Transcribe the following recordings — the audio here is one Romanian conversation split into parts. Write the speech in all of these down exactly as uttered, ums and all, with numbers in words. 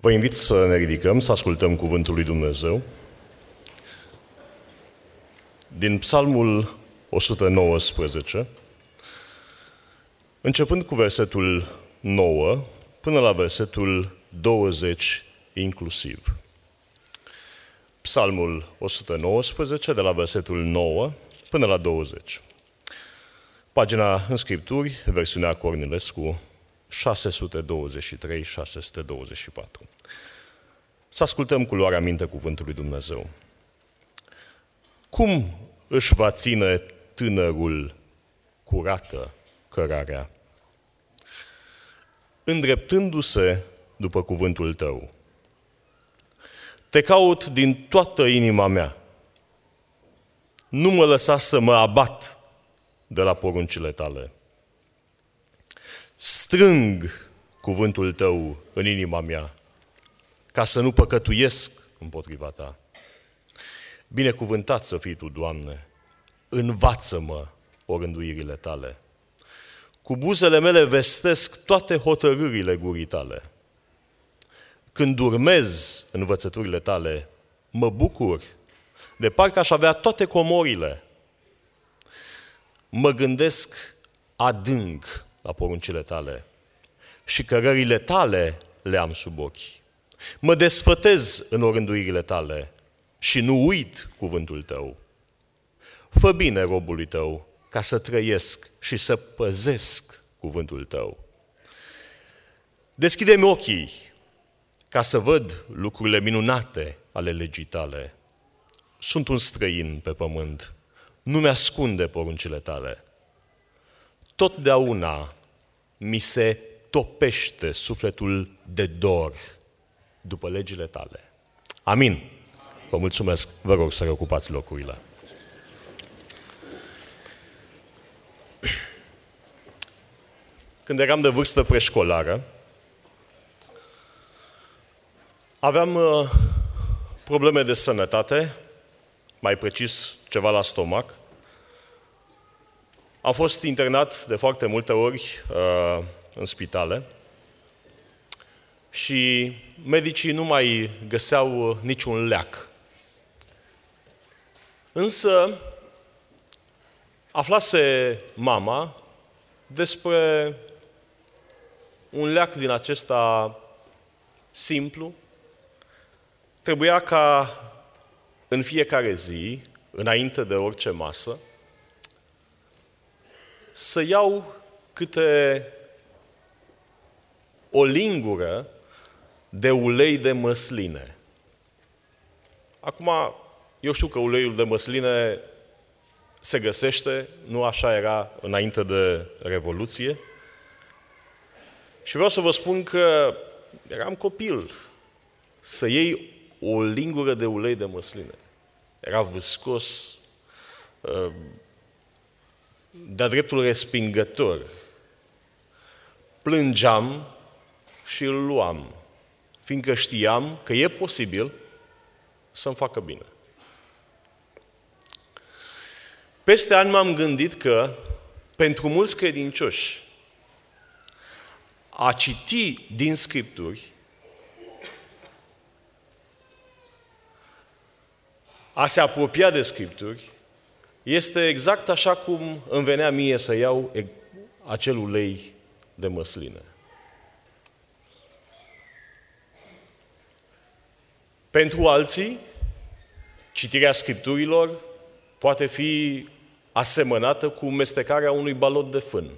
Vă invit să ne ridicăm, să ascultăm Cuvântul lui Dumnezeu. Din Psalmul o sută nouăsprezece, începând cu versetul nouă până la versetul douăzeci inclusiv. Psalmul o sută nouăsprezece, de la versetul nouă până la douăzeci. Pagina în Scripturi, versiunea Cornilescu, șase sute douăzeci și trei șase sute douăzeci și patru. Să ascultăm cu luarea minte Cuvântul lui Dumnezeu. Cum își va ține tânărul curată cărarea, îndreptându-se după cuvântul tău? Te caut din toată inima mea. Nu mă lăsa să mă abat de la poruncile tale. Strâng cuvântul tău în inima mea, ca să nu păcătuiesc împotriva ta. Binecuvântat să fii tu, Doamne, învață-mă orânduirile tale. Cu buzele mele vestesc toate hotărârile gurii tale. Când urmez învățăturile tale, mă bucur, de parcă aș avea toate comorile. Mă gândesc adânc la poruncile tale și cărările tale le am sub ochi. Mă desfătez în orânduirile tale și nu uit cuvântul tău. Fă bine robului tău ca să trăiesc și să păzesc cuvântul tău. Deschide-mi ochii ca să văd lucrurile minunate ale legii tale. Sunt un străin pe pământ, nu mi-ascunde poruncile tale. Totdeauna mi se topește sufletul de dor după legile tale. Amin. Vă mulțumesc. Vă rog să reocupați locurile. Când eram de vârstă preșcolară, aveam uh, probleme de sănătate, mai precis ceva la stomac. Am fost internat de foarte multe ori uh, în spitale și medicii nu mai găseau niciun leac. Însă aflase mama despre un leac din acesta simplu. Trebuia ca în fiecare zi, înainte de orice masă, să iau câte o lingură de ulei de măsline. Acum, eu știu că uleiul de măsline se găsește, nu așa era înainte de Revoluție. Și vreau să vă spun că eram copil. Să iei o lingură de ulei de măsline. Era viscos, de-a dreptul respingător. Plângeam și îl luam, fiindcă știam că e posibil să-mi facă bine. Peste ani m-am gândit că, pentru mulți credincioși, a citi din Scripturi, a se apropia de Scripturi, este exact așa cum îmi venea mie să iau acel ulei de măsline. Pentru alții, citirea Scripturilor poate fi asemănată cu mestecarea unui balot de fân.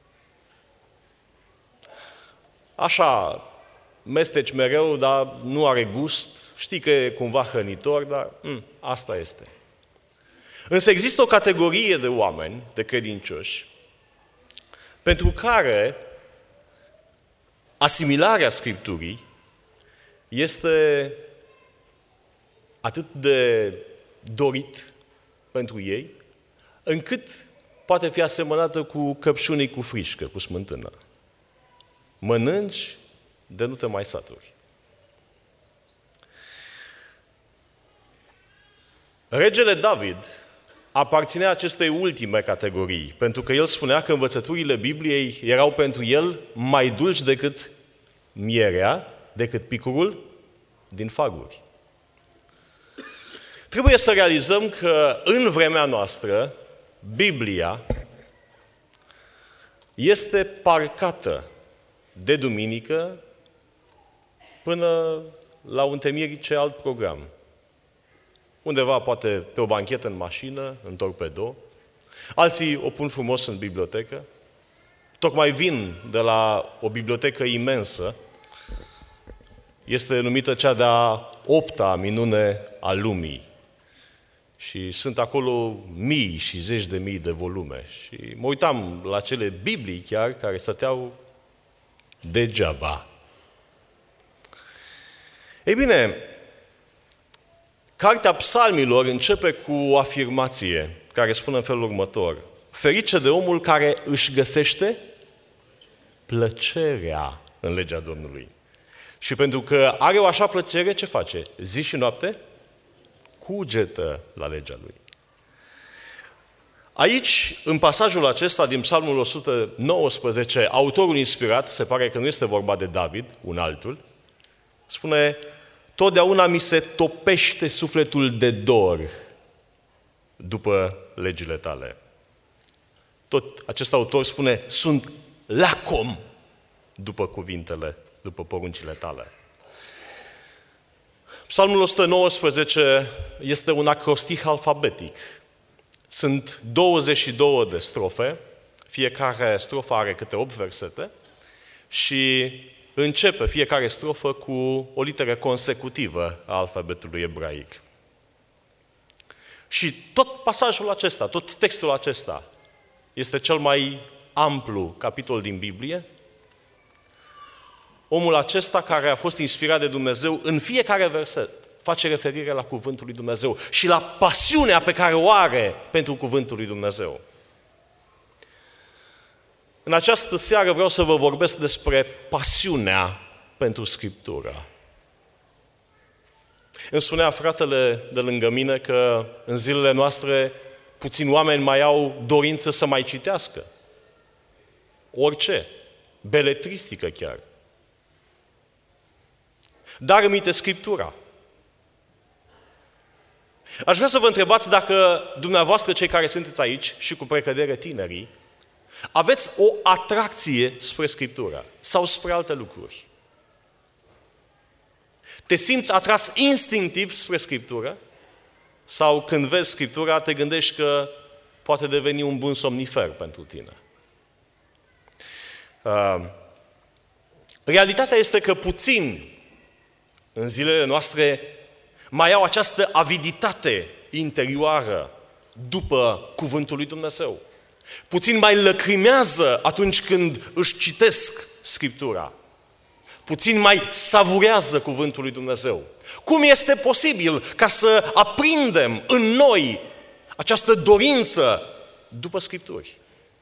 Așa, mesteci mereu, dar nu are gust, știi că e cumva hrănitor, dar m, asta este. Însă există o categorie de oameni, de credincioși, pentru care asimilarea Scripturii este atât de dorit pentru ei, încât poate fi asemănată cu căpșunii cu frișcă, cu smântână. Mănânci de nu te mai saturi. Regele David aparținea acestei ultime categorii, pentru că el spunea că învățăturile Bibliei erau pentru el mai dulci decât mierea decât picurul din faguri. Trebuie să realizăm că în vremea noastră, Biblia este parcată de duminică până la un temirice alt program. Undeva, poate, pe o banchetă în mașină, în torpedo. Alții o pun frumos în bibliotecă. Tocmai vin de la o bibliotecă imensă. Este numită cea de-a opta minune a lumii. Și sunt acolo mii și zeci de mii de volume. Și mă uitam la cele Biblii chiar, care stăteau degeaba. Ei bine, Cartea Psalmilor începe cu o afirmație care spune în felul următor: ferice de omul care își găsește plăcerea în legea Domnului. Și pentru că are o așa plăcere, ce face? Zi și noapte cugetă la legea lui. Aici, în pasajul acesta din Psalmul o sută nouăsprezece, autorul inspirat, se pare că nu este vorba de David, un altul, spune: totdeauna mi se topește sufletul de dor după legile tale. Tot acest autor spune: sunt lacom după cuvintele, după poruncile tale. Psalmul o sută nouăsprezece este un acrostih alfabetic. Sunt douăzeci și două de strofe, fiecare strofă are câte opt versete și începe fiecare strofă cu o literă consecutivă a alfabetului ebraic. Și tot pasajul acesta, tot textul acesta este cel mai amplu capitol din Biblie. Omul acesta, care a fost inspirat de Dumnezeu, în fiecare verset face referire la Cuvântul lui Dumnezeu și la pasiunea pe care o are pentru Cuvântul lui Dumnezeu. În această seară vreau să vă vorbesc despre pasiunea pentru Scriptură. Îmi spunea fratele de lângă mine că în zilele noastre puțini oameni mai au dorință să mai citească. Orice. Beletristică chiar. Dar aminte Scriptura. Aș vrea să vă întrebați dacă dumneavoastră, cei care sunteți aici și cu precădere tinerii, aveți o atracție spre Scriptură sau spre alte lucruri. Te simți atras instinctiv spre Scriptură sau când vezi Scriptura te gândești că poate deveni un bun somnifer pentru tine. Uh, realitatea este că puțin în zilele noastre mai au această aviditate interioară după Cuvântul lui Dumnezeu. Puțin mai lăcrimează atunci când își citesc Scriptura. Puțin mai savurează Cuvântul lui Dumnezeu. Cum este posibil ca să aprindem în noi această dorință după Scripturi?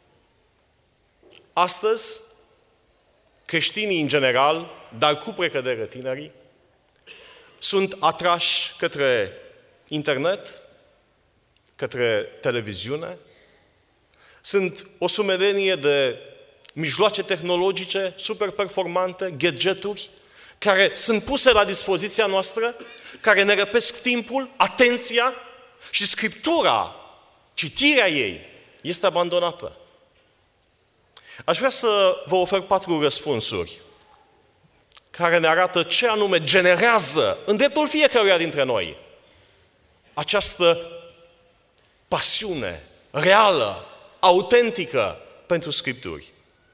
Astăzi, creștinii în general, dar cu precădere tinerii, sunt atrași către internet, către televiziune. Sunt o sumedenie de mijloace tehnologice super performante, gadgeturi, care sunt puse la dispoziția noastră, care ne răpesc timpul, atenția și Scriptura, citirea ei, este abandonată. Aș vrea să vă ofer patru răspunsuri care ne arată ce anume generează în dreptul fiecăruia dintre noi această pasiune reală, autentică pentru Scripturi.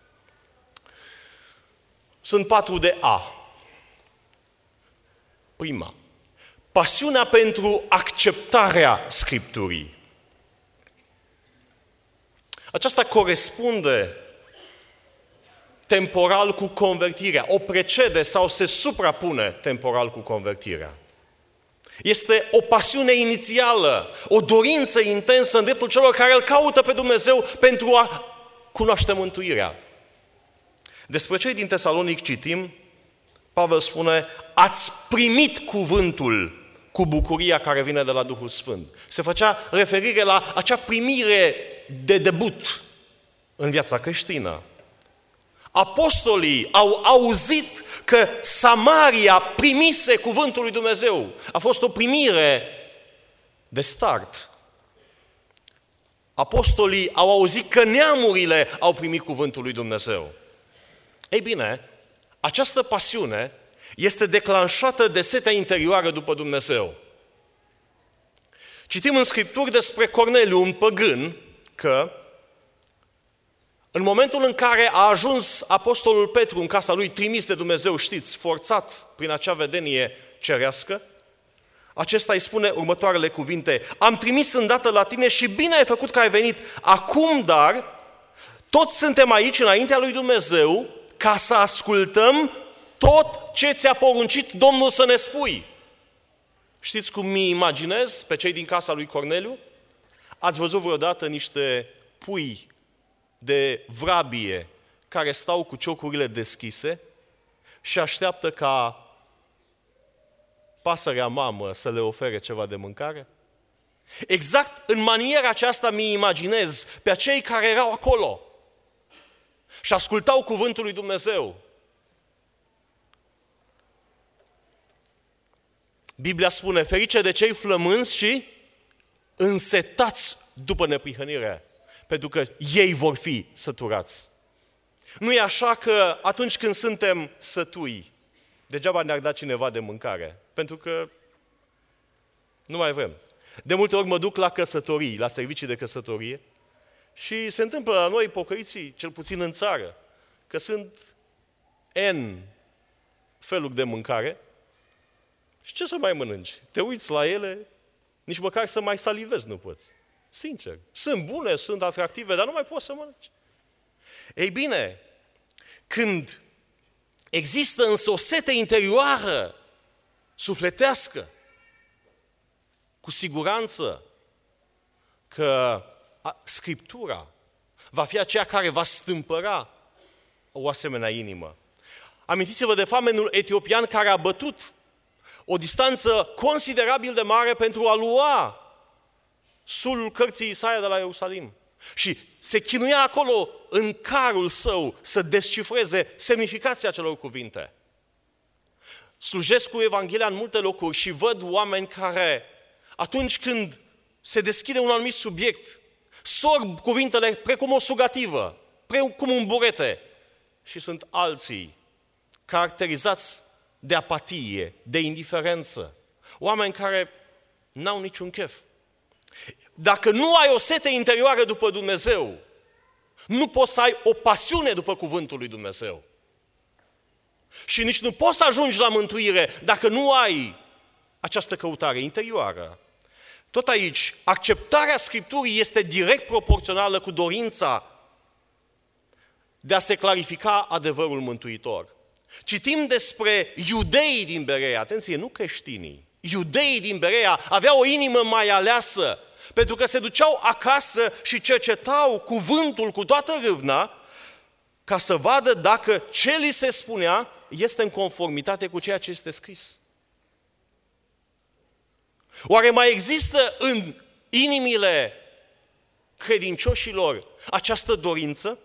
Sunt patru de A. Prima, pasiunea pentru acceptarea Scripturii. Aceasta corespunde temporal cu convertirea, o precede sau se suprapune temporal cu convertirea. Este o pasiune inițială, o dorință intensă în dreptul celor care îl caută pe Dumnezeu pentru a cunoaște mântuirea. Despre cei din Tesalonic citim, Pavel spune: ați primit cuvântul cu bucuria care vine de la Duhul Sfânt. Se făcea referire la acea primire de debut în viața creștină. apostolii au auzit că Samaria primise cuvântul lui Dumnezeu. A fost o primire de start. Apostolii au auzit că neamurile au primit cuvântul lui Dumnezeu. Ei bine, această pasiune este declanșată de setea interioară după Dumnezeu. Citim în Scripturi despre Corneliu, un păgân, că în momentul în care a ajuns apostolul Petru în casa lui, trimis de Dumnezeu, știți, forțat prin acea vedenie cerească, acesta îi spune următoarele cuvinte: am trimis îndată la tine și bine ai făcut că ai venit. Acum, dar, toți suntem aici înaintea lui Dumnezeu ca să ascultăm tot ce ți-a poruncit Domnul să ne spui. Știți cum mi imaginez pe cei din casa lui Corneliu? Ați văzut vreodată niște pui de vrabie care stau cu ciocurile deschise și așteaptă ca pasărea mamă să le ofere ceva de mâncare? Exact în maniera aceasta mi imaginez pe acei care erau acolo și ascultau cuvântul lui Dumnezeu. Biblia spune: ferice de cei flămânzi și însetați după neprihănire, pentru că ei vor fi săturați. Nu e așa că atunci când suntem sătui, degeaba ne-ar da cineva de mâncare, pentru că nu mai vrem. De multe ori mă duc la căsătorii, la servicii de căsătorie și se întâmplă la noi, pocăiții, cel puțin în țară, că sunt N feluri de mâncare și ce să mai mănânci? Te uiți la ele, nici măcar să mai salivezi nu poți. Sincer, sunt bune, sunt atractive, dar nu mai poți să mănânci. Ei bine, când există însă o sete interioară, sufletească, cu siguranță că Scriptura va fi aceea care va stâmpăra o asemenea inimă. Amintiți-vă de famenul etiopian care a bătut o distanță considerabil de mare pentru a lua sulul cărții Isaia de la Ierusalim. Și se chinuia acolo în carul său să descifreze semnificația acelor cuvinte. Slujesc cu Evanghelia în multe locuri și văd oameni care, atunci când se deschide un anumit subiect, sorb cuvintele precum o sugativă, precum un burete. Și sunt alții caracterizați de apatie, de indiferență. Oameni care n-au niciun chef. Dacă nu ai o sete interioară după Dumnezeu, nu poți să ai o pasiune după cuvântul lui Dumnezeu. Și nici nu poți să ajungi la mântuire dacă nu ai această căutare interioară. Tot aici, acceptarea Scripturii este direct proporțională cu dorința de a se clarifica adevărul mântuitor. Citim despre iudeii din Berea, atenție, nu creștinii. Iudeii din Berea aveau o inimă mai aleasă, pentru că se duceau acasă și cercetau cuvântul cu toată râvna, ca să vadă dacă ce li se spunea este în conformitate cu ceea ce este scris. Oare mai există în inimile credincioșilor această dorință?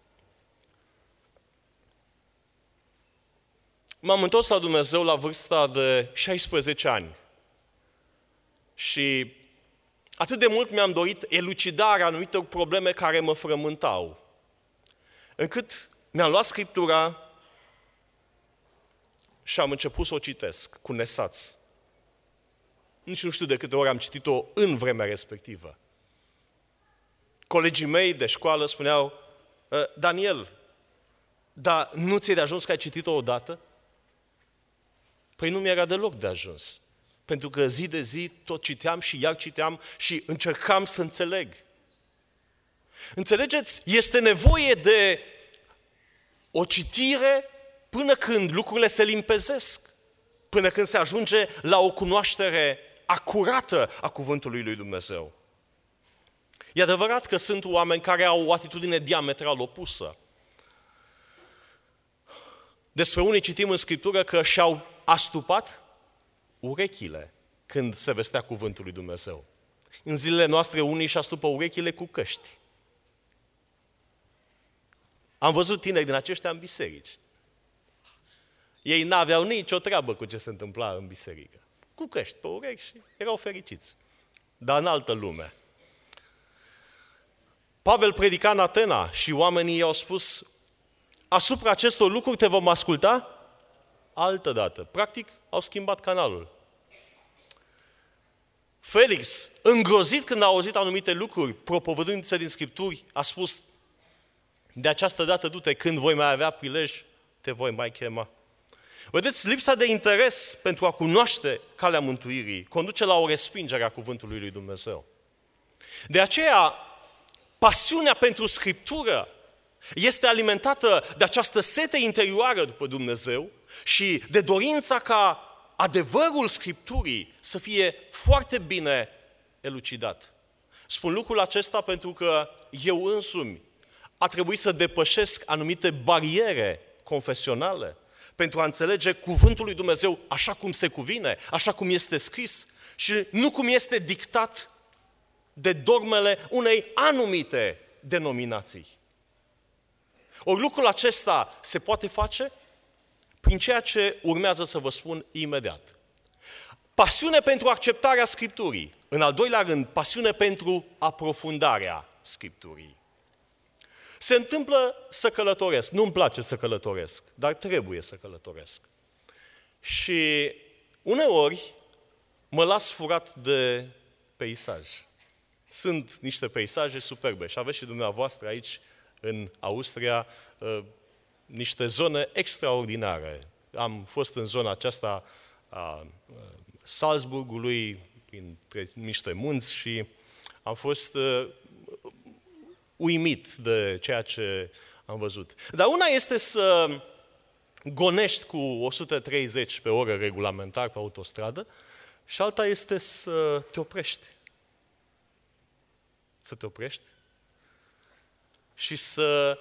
M-am întors la Dumnezeu la vârsta de șaisprezece ani și atât de mult mi-am dorit elucidarea anumitor probleme care mă frământau, încât mi-am luat Scriptura și am început să o citesc cu nesați. Nici nu știu de câte ori am citit-o în vremea respectivă. Colegii mei de școală spuneau: Daniel, dar nu ți-e de ajuns că ai citit-o odată? Păi nu mi-era deloc de ajuns. Pentru că zi de zi tot citeam și iar citeam și încercam să înțeleg. Înțelegeți? Este nevoie de o citire până când lucrurile se limpezesc, până când se ajunge la o cunoaștere acurată a cuvântului lui Dumnezeu. E adevărat că sunt oameni care au o atitudine diametral opusă. Despre unii citim în Scriptură că și-au astupat urechile când se vestea cuvântul lui Dumnezeu. În zilele noastre unii își astupă urechile cu căști. Am văzut tineri din aceștia în biserici. Ei n-aveau nicio treabă cu ce se întâmpla în biserică. Cu căști pe urechi și erau fericiți. Dar în altă lume. Pavel predica în Atena și oamenii i-au spus: asupra acestor lucruri te vom asculta altă dată. Practic, au schimbat canalul. Felix, îngrozit când a auzit anumite lucruri, propovădându-se din Scripturi, a spus: de această dată du-te, când voi mai avea prilej, te voi mai chema. Vedeți, lipsa de interes pentru a cunoaște calea mântuirii conduce la o respingere a cuvântului lui Dumnezeu. De aceea, pasiunea pentru Scriptură este alimentată de această sete interioară după Dumnezeu și de dorința ca adevărul Scripturii să fie foarte bine elucidat. Spun lucrul acesta pentru că eu însumi a trebuit să depășesc anumite bariere confesionale pentru a înțelege cuvântul lui Dumnezeu așa cum se cuvine, așa cum este scris și nu cum este dictat de dogmele unei anumite denominații. Ori lucrul acesta se poate face prin ceea ce urmează să vă spun imediat. Pasiune pentru acceptarea Scripturii. În al doilea rând, pasiune pentru aprofundarea Scripturii. Se întâmplă să călătoresc. Nu-mi place să călătoresc, dar trebuie să călătoresc. Și uneori mă las furat de peisaj. Sunt niște peisaje superbe și aveți și dumneavoastră aici în Austria niște zone extraordinare. Am fost în zona aceasta a Salzburgului, printre niște munți și am fost uimit de ceea ce am văzut. Dar una este să gonești cu o sută treizeci pe oră regulamentar pe autostradă și alta este să te oprești. Să te oprești și să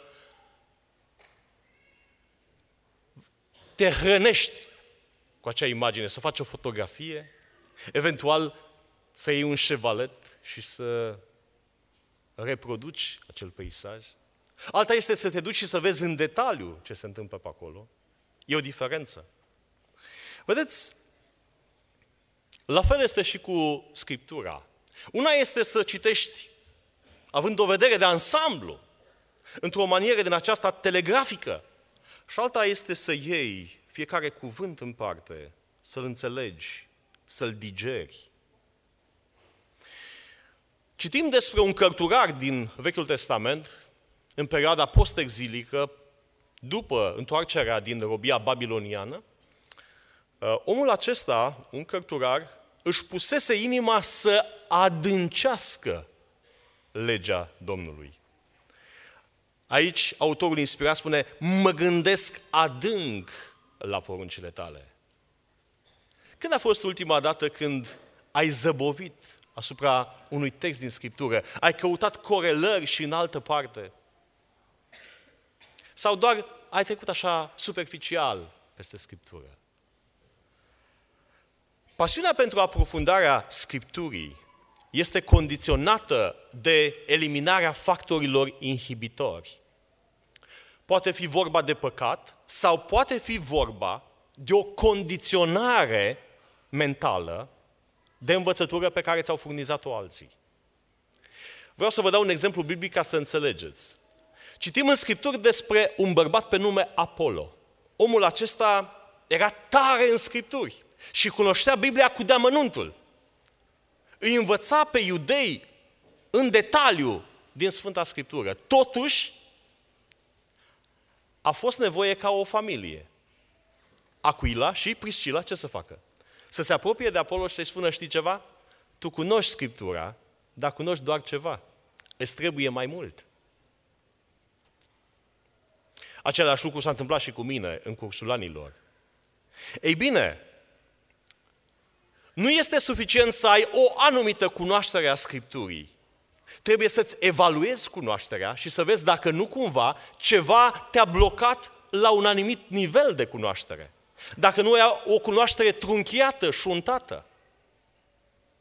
te hrănești cu acea imagine, să faci o fotografie, eventual să iei un șevalet și să reproduci acel peisaj. Alta este să te duci și să vezi în detaliu ce se întâmplă pe acolo. E o diferență. Vedeți, la fel este și cu Scriptura. Una este să citești având o vedere de ansamblu, într-o manieră din aceasta telegrafică, și alta este să iei fiecare cuvânt în parte, să-l înțelegi, să-l digeri. Citim despre un cărturar din Vechiul Testament, în perioada post-exilică, după întoarcerea din robia babiloniană. Omul acesta, un cărturar, își pusese inima să adâncească legea Domnului. Aici, autorul inspirat spune: mă gândesc adânc la poruncile tale. Când a fost ultima dată când ai zăbovit asupra unui text din Scriptură? Ai căutat corelări și în altă parte? Sau doar ai trecut așa superficial peste Scriptură? Pasiunea pentru aprofundarea Scripturii este condiționată de eliminarea factorilor inhibitori. Poate fi vorba de păcat sau poate fi vorba de o condiționare mentală de învățătură pe care ți-au furnizat-o alții. Vreau să vă dau un exemplu biblic ca să înțelegeți. Citim în Scripturi despre un bărbat pe nume Apollo. Omul acesta era tare în Scripturi și cunoștea Biblia cu deamănuntul. Îi învăța pe iudei în detaliu din Sfânta Scriptură. Totuși, a fost nevoie ca o familie. Aquila și Priscila ce să facă? Să se apropie de Apollo și să-i spună: știi ceva? Tu cunoști Scriptura, dar cunoști doar ceva. Îți trebuie mai mult. Același lucru s-a întâmplat și cu mine în cursul anilor. Ei bine, nu este suficient să ai o anumită cunoaștere a Scripturii. Trebuie să-ți evaluezi cunoașterea și să vezi dacă nu cumva ceva te-a blocat la un anumit nivel de cunoaștere. Dacă nu ai o cunoaștere trunchiată, șuntată.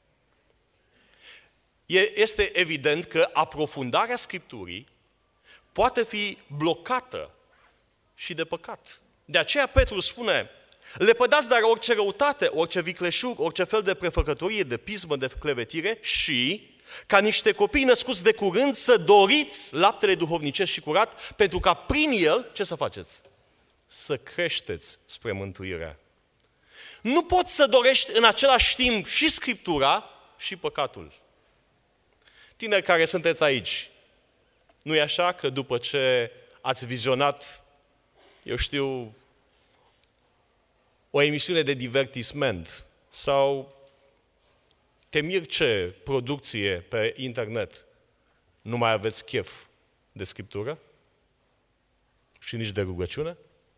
Este evident că aprofundarea Scripturii poate fi blocată și de păcat. De aceea Petru spune, lepădați dar orice răutate, orice vicleșug, orice fel de prefăcătorie, de pismă, de clevetire și, ca niște copii născuți de curând, să doriți laptele duhovnicesc și curat, pentru ca prin el, ce să faceți? Să creșteți spre mântuirea. Nu poți să dorești în același timp și Scriptura și păcatul. Tineri care sunteți aici, nu e așa că după ce ați vizionat, eu știu, o emisiune de divertisment sau te mir ce producție pe internet, nu mai aveți chef de Scriptură și nici de rugăciune?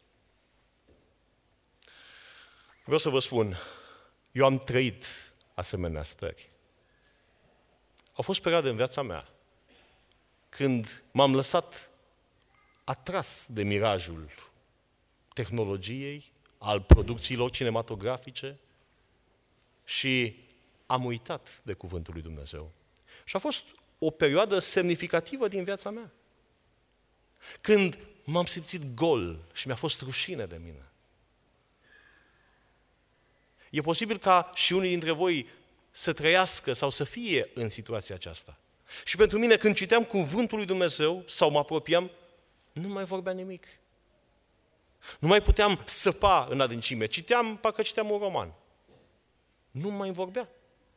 Vreau să vă spun, eu am trăit asemenea stări. Au fost perioade în viața mea când m-am lăsat atras de mirajul tehnologiei, al producțiilor cinematografice și am uitat de Cuvântul lui Dumnezeu. Și a fost o perioadă semnificativă din viața mea. Când m-am simțit gol și mi-a fost rușine de mine. E posibil ca și unii dintre voi să trăiască sau să fie în situația aceasta. Și pentru mine, când citeam Cuvântul lui Dumnezeu sau mă apropiam, nu mai vorbea nimic. Nu mai puteam săpa în adâncime. Citeam, parcă citeam un roman. Nu mai vorbea.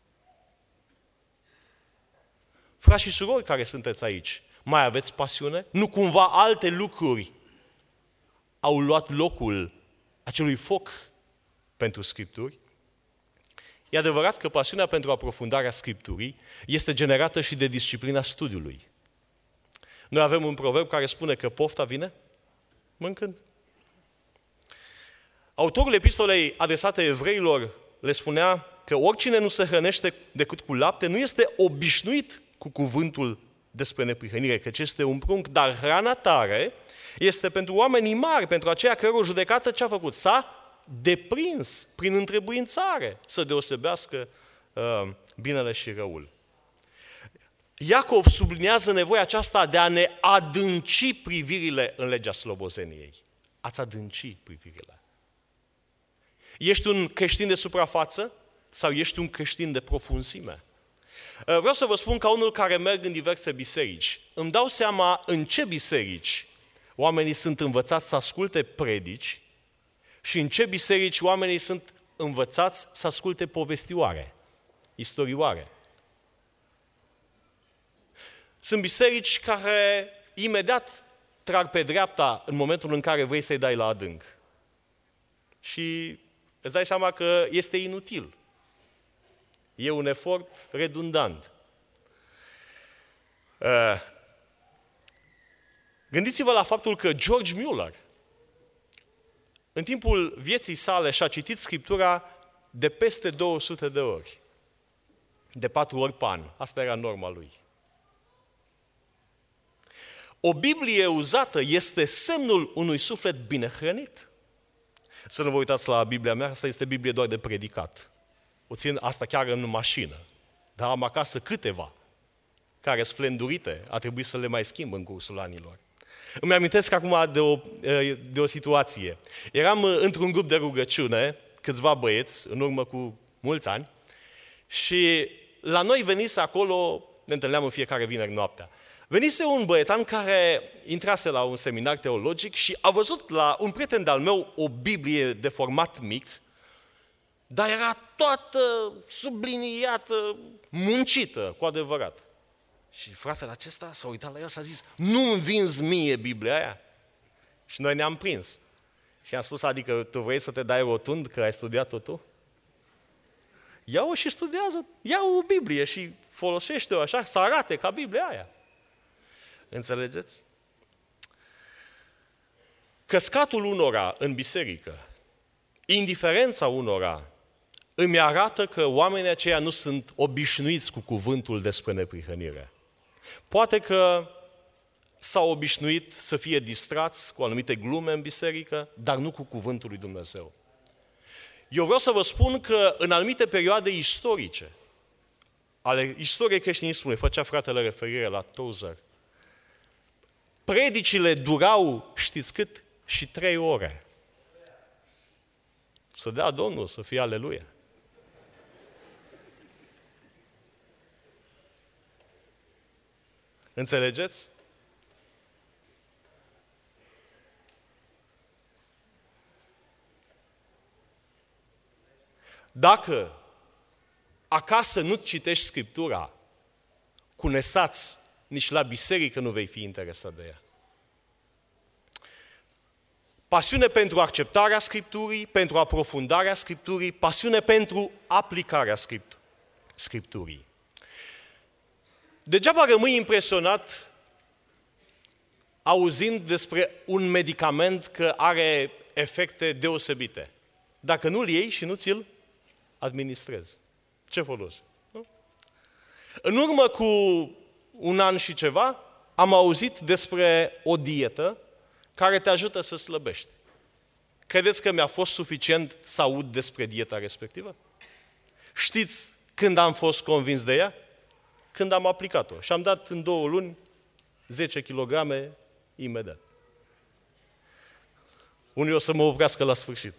Frați și surori care sunteți aici, mai aveți pasiune? Nu cumva alte lucruri au luat locul acelui foc pentru Scripturi? E adevărat că pasiunea pentru aprofundarea Scripturii este generată și de disciplina studiului. Noi avem un proverb care spune că pofta vine mâncând. Autorul epistolei adresate evreilor le spunea că oricine nu se hrănește decât cu lapte nu este obișnuit cu cuvântul despre neprihănire, căci este un prunc, dar hrana tare este pentru oamenii mari, pentru aceia căror judecată ce a făcut? S-a deprins prin întrebuințare să deosebească uh, binele și răul. Iacov subliniază nevoia aceasta de a ne adânci privirile în legea slobozeniei. Ați adânci privirile. Ești un creștin de suprafață sau ești un creștin de profunzime? Vreau să vă spun, ca unul care merg în diverse biserici, îmi dau seama în ce biserici oamenii sunt învățați să asculte predici și în ce biserici oamenii sunt învățați să asculte povestioare, istorioare. Sunt biserici care imediat trag pe dreapta în momentul în care vrei să-i dai la adânc. Și îți dai seama că este inutil. E un efort redundant. Gândiți-vă la faptul că George Mueller, în timpul vieții sale, și-a citit Scriptura de peste două sute de ori. De patru ori pe an. Asta era norma lui. O Biblie uzată este semnul unui suflet bine hrănit. Să nu vă uitați la Biblia mea, asta este Biblie doar de predicat. O țin asta chiar în mașină. Dar am acasă câteva care sunt flendurite. A trebuit să le mai schimb în cursul anilor. Îmi amintesc acum de o, de o situație. Eram într-un grup de rugăciune, câțiva băieți, în urmă cu mulți ani, și la noi venise acolo, ne întâlneam în fiecare vineri noaptea, venise un băietan care intrase la un seminar teologic și a văzut la un prieten de-al meu o Biblie de format mic, dar era toată subliniată, muncită, cu adevărat. Și fratele acesta s-a uitat la el și a zis, nu-mi vinzi mie Biblia aia? Și noi ne-am prins. Și am spus, adică tu vrei să te dai rotund că ai studiat-o tu? Ia-o și studiază, ia-o o Biblie și folosește-o așa, să arate ca Biblia aia. Înțelegeți? Căscatul unora în biserică, indiferența unora, îmi arată că oamenii aceia nu sunt obișnuiți cu cuvântul despre neprihănire. Poate că s-au obișnuit să fie distrați cu anumite glume în biserică, dar nu cu cuvântul lui Dumnezeu. Eu vreau să vă spun că în anumite perioade istorice, ale istoriei creștinismului, făcea fratele referire la Tozer, predicile durau, știți cât? Și trei ore. Să dea Domnul, să fie aleluia. Înțelegeți? Dacă acasă nu citești Scriptura, cu nesați, nici la biserică nu vei fi interesat de ea. Pasiune pentru acceptarea Scripturii, pentru aprofundarea Scripturii, pasiune pentru aplicarea Scripturii. Degeaba rămâi impresionat auzind despre un medicament că are efecte deosebite. Dacă nu-l iei și nu ți-l administrezi. Ce folos? Nu? În urmă cu un an și ceva, am auzit despre o dietă care te ajută să slăbești. Credeți că mi-a fost suficient să aud despre dieta respectivă? Știți când am fost convins de ea? Când am aplicat-o. Și am dat în două luni zece kilograme imediat. Unii o să mă oprească la sfârșit.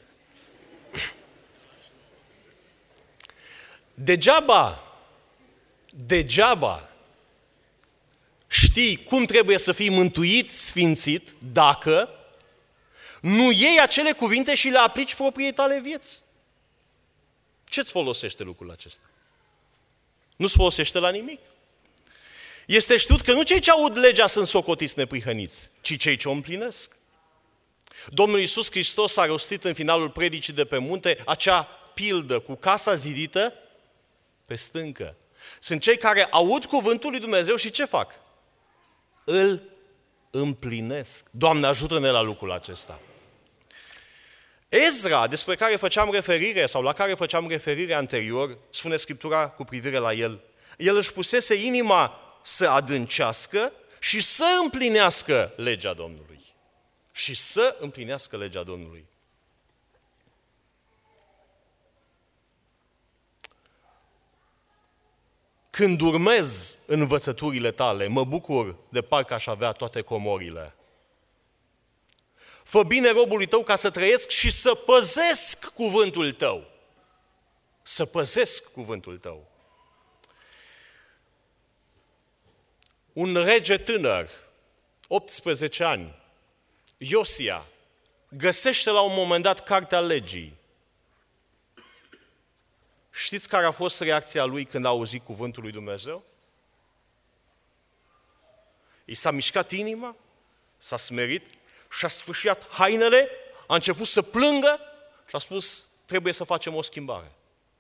Degeaba, degeaba știi cum trebuie să fii mântuit, sfințit, dacă nu iei acele cuvinte și le aplici propriei tale vieți. Ce-ți folosește lucrul acesta? Nu-ți folosește la nimic. Este știut că nu cei ce aud legea sunt socotiți neprihăniți, ci cei ce o împlinesc. Domnul Iisus Hristos a rostit în finalul predicii de pe munte acea pildă cu casa zidită pe stâncă. Sunt cei care aud cuvântul lui Dumnezeu și ce fac? Îl împlinesc. Doamne, ajută-ne la lucrul acesta. Ezra, despre care făceam referire, sau la care făceam referire anterior, spune Scriptura cu privire la el. El își pusese inima să adâncească și să împlinească legea Domnului. Și să împlinească legea Domnului. Când urmez învățăturile tale, mă bucur de parcă aș avea toate comorile. Fă bine robului tău ca să trăiesc și să păzesc cuvântul tău. Să păzesc cuvântul tău. Un rege tânăr, optsprezece ani, Iosia, găsește la un moment dat cartea legii. Știți care a fost reacția lui când a auzit cuvântul lui Dumnezeu? I s-a mișcat inima, s-a smerit și-a sfâșiat hainele, a început să plângă și a spus, trebuie să facem o schimbare.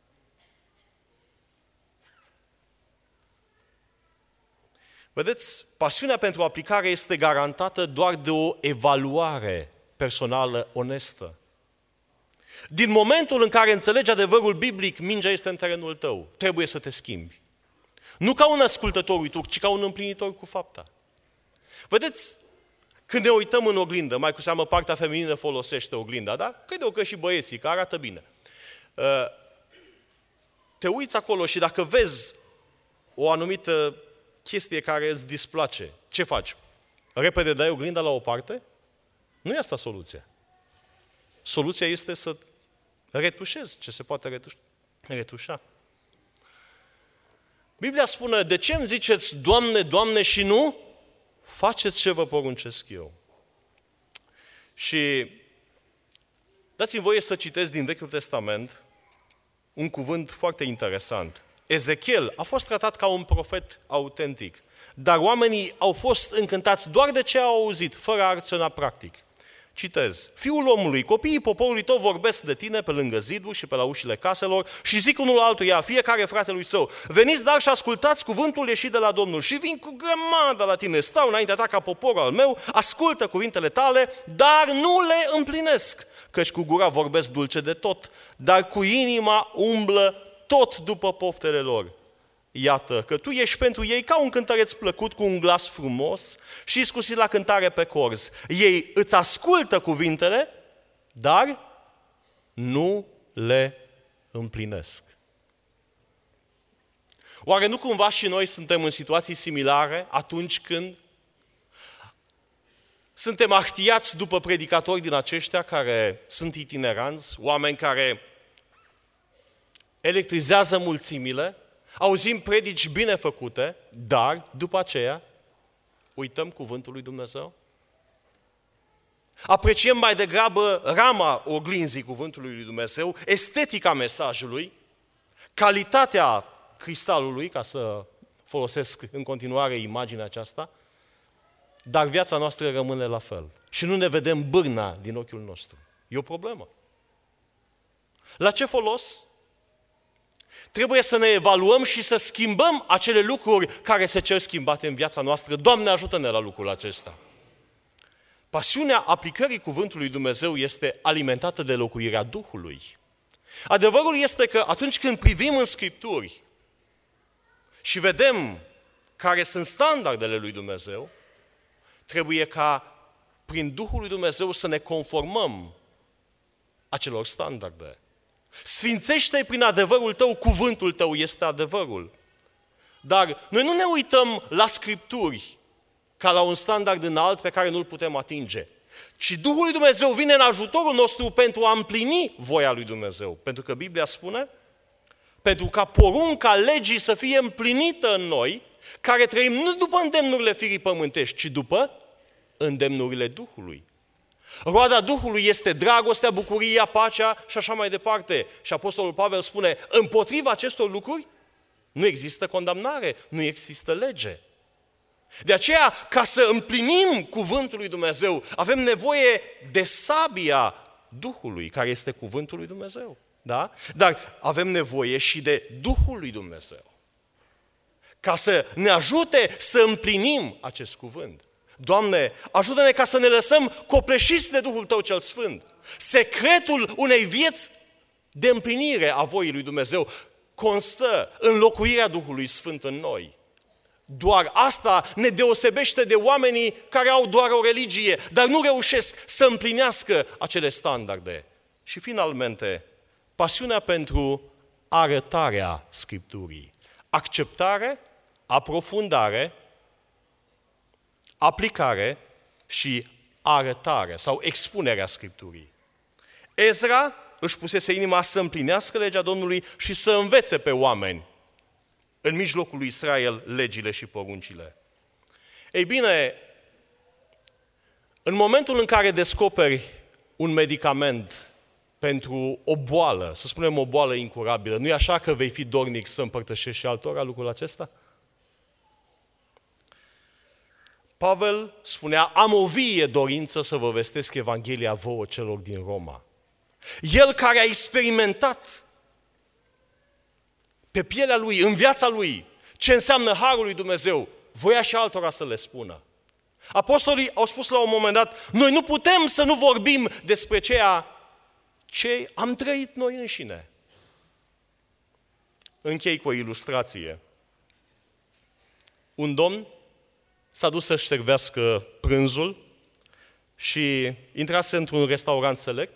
Vedeți, pasiunea pentru aplicare este garantată doar de o evaluare personală onestă. Din momentul în care înțelegi adevărul biblic, mingea este în terenul tău. Trebuie să te schimbi. Nu ca un ascultător uitor, ci ca un împlinitor cu fapta. Vedeți, când ne uităm în oglindă, mai cu seamă partea feminină folosește oglinda, da? Cred-o că și băieții, că arată bine. Te uiți acolo și dacă vezi o anumită chestie care îți displace, ce faci? Repede dai oglinda la o parte? Nu e asta soluția. Soluția este să retușezi ce se poate retușa. Biblia spune, de ce îmi ziceți, Doamne, Doamne, și nu faceți ce vă poruncesc eu? Și dați-mi voie să citesc din Vechiul Testament un cuvânt foarte interesant. Ezechiel a fost tratat ca un profet autentic, dar oamenii au fost încântați doar de ce au auzit, fără a acționa practic. Citez, Fiul omului, copiii poporului tău vorbesc de tine pe lângă ziduri și pe la ușile caselor și zic unul altuia, fiecare fratelui său, veniți dar și ascultați cuvântul ieșit de la Domnul și vin cu grămadă la tine, stau înaintea ta ca poporul al meu, ascultă cuvintele tale, dar nu le împlinesc, căci cu gura vorbesc dulce de tot, dar cu inima umblă tot după poftele lor. Iată că tu ești pentru ei ca un cântăreț plăcut cu un glas frumos și iscusit la cântare pe corzi. Ei îți ascultă cuvintele, dar nu le împlinesc. Oare nu cumva și noi suntem în situații similare atunci când Suntem ahtiați după predicatori din aceștia care sunt itineranți, oameni care electrizează mulțimile, auzim predici bine făcute, dar după aceea uităm cuvântul lui Dumnezeu. Apreciem mai degrabă rama oglinzii cuvântului lui Dumnezeu, estetica mesajului, calitatea cristalului, ca să folosesc în continuare imaginea aceasta, dar viața noastră rămâne la fel. Și nu ne vedem bârna din ochiul nostru. E o problemă. La ce folos? Trebuie să ne evaluăm și să schimbăm acele lucruri care se cer schimbate în viața noastră. Doamne, ajută-ne la lucrul acesta. Pasiunea aplicării cuvântului lui Dumnezeu este alimentată de locuirea Duhului. Adevărul este că atunci când privim în Scripturi și vedem care sunt standardele lui Dumnezeu, trebuie ca prin Duhul lui Dumnezeu să ne conformăm acelor standarde. Sfințește-i prin adevărul tău, cuvântul tău este adevărul. Dar noi nu ne uităm la Scripturi ca la un standard înalt pe care nu-l putem atinge, ci Duhul lui Dumnezeu vine în ajutorul nostru pentru a împlini voia lui Dumnezeu. Pentru că Biblia spune, pentru ca porunca legii să fie împlinită în noi, care trăim nu după îndemnurile firii pământești, ci după îndemnurile Duhului. Roada Duhului este dragostea, bucuria, pacea și așa mai departe. Și Apostolul Pavel spune, împotriva acestor lucruri nu există condamnare, nu există lege. De aceea, ca să împlinim cuvântul lui Dumnezeu, avem nevoie de sabia Duhului, care este cuvântul lui Dumnezeu. Da? Dar avem nevoie și de Duhul lui Dumnezeu, ca să ne ajute să împlinim acest cuvânt. Doamne, ajută-ne ca să ne lăsăm copleșiți de Duhul Tău cel Sfânt. Secretul unei vieți de împlinire a voii lui Dumnezeu constă în locuirea Duhului Sfânt în noi. Doar asta ne deosebește de oamenii care au doar o religie, dar nu reușesc să împlinească acele standarde. Și finalmente, pasiunea pentru arătarea Scripturii. Acceptare, aprofundare, aplicare și arătare sau expunerea Scripturii. Ezra își pusese inima să împlinească legea Domnului și să învețe pe oameni în mijlocul lui Israel legile și poruncile. Ei bine, în momentul în care descoperi un medicament pentru o boală, să spunem o boală incurabilă, nu e așa că vei fi dornic să împărtășești și altora lucrul acesta? Pavel spunea, am o vie dorință să vă vestesc Evanghelia vouă celor din Roma. El care a experimentat pe pielea lui, în viața lui, ce înseamnă harul lui Dumnezeu, voia și altora să le spună. Apostolii au spus la un moment dat, noi nu putem să nu vorbim despre ceea ce am trăit noi înșine. Închei cu o ilustrație. Un domn s-a dus să-și servească prânzul și intrase într-un restaurant select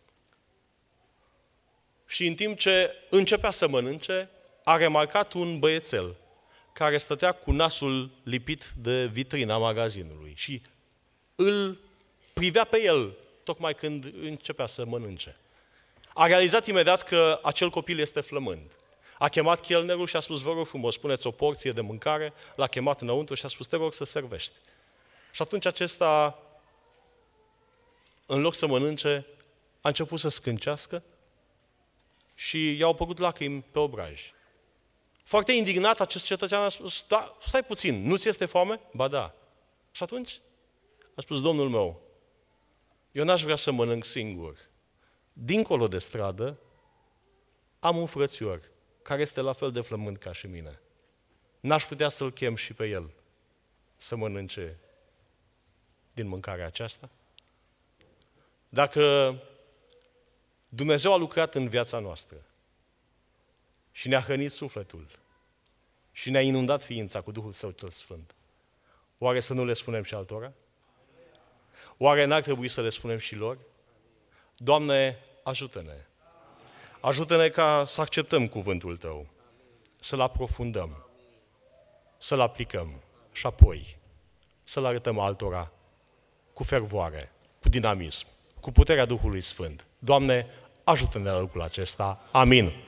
și în timp ce începea să mănânce, a remarcat un băiețel care stătea cu nasul lipit de vitrina magazinului și îl privea pe el tocmai când începea să mănânce. A realizat imediat că acel copil este flămând. A chemat chelnerul și a spus, vă rog frumos, puneți o porție de mâncare, l-a chemat înăuntru și a spus, te rog să servești. Și atunci acesta, în loc să mănânce, a început să scâncească și i-au apărut lacrimi pe obraj. Foarte indignat, acest cetățean a spus, da, stai puțin, nu ți este foame? Ba da. Și atunci a spus, domnul meu, eu n-aș vrea să mănânc singur. Dincolo de stradă am un frățior care este la fel de flămând ca și mine. N-aș putea să-l chem și pe el să mănânce din mâncarea aceasta? Dacă Dumnezeu a lucrat în viața noastră și ne-a hrănit sufletul și ne-a inundat ființa cu Duhul Său cel Sfânt, oare să nu le spunem și altora? Oare n-ar trebui să le spunem și lor? Doamne, ajută-ne! Ajută-ne ca să acceptăm cuvântul Tău, să-l aprofundăm, să-l aplicăm și apoi să-l arătăm altora cu fervoare, cu dinamism, cu puterea Duhului Sfânt. Doamne, ajută-ne la lucrul acesta. Amin.